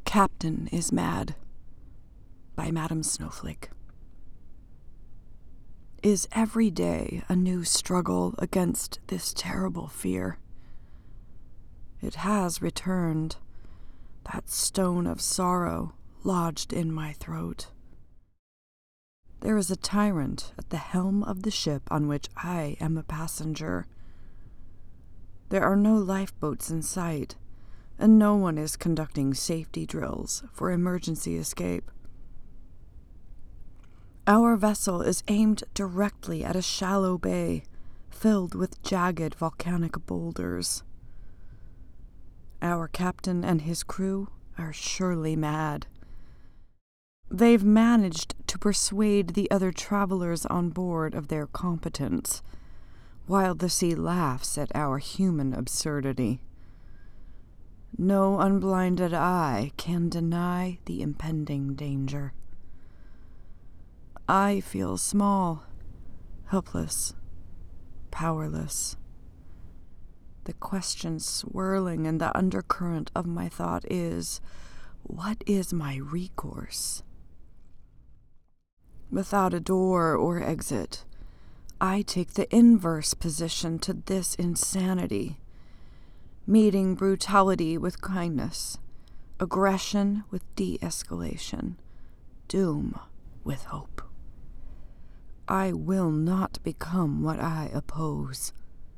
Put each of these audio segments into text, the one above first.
Captain is Mad by Madam Snowflake. Is every day a new struggle against this terrible fear? It has returned, that stone of sorrow lodged in my throat. There is a tyrant at the helm of the ship on which I am a passenger. There are no lifeboats in sight, and no one is conducting safety drills for emergency escape. Our vessel is aimed directly at a shallow bay filled with jagged volcanic boulders. Our captain and his crew are surely mad. They've managed to persuade the other travelers on board of their competence, while the sea laughs at our human absurdity. No unblinded eye can deny the impending danger. I feel small, helpless, powerless. The question swirling in the undercurrent of my thought is, what is my recourse? Without a door or exit, I take the inverse position to this insanity, meeting brutality with kindness, aggression with de-escalation, doom with hope. I will not become what I oppose.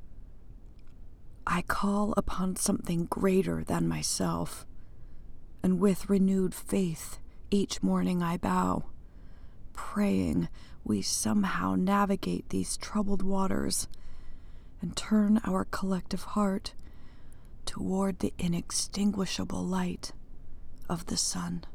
I call upon something greater than myself, and with renewed faith each morning I bow, praying we somehow navigate these troubled waters and turn our collective heart toward the inextinguishable light of the sun.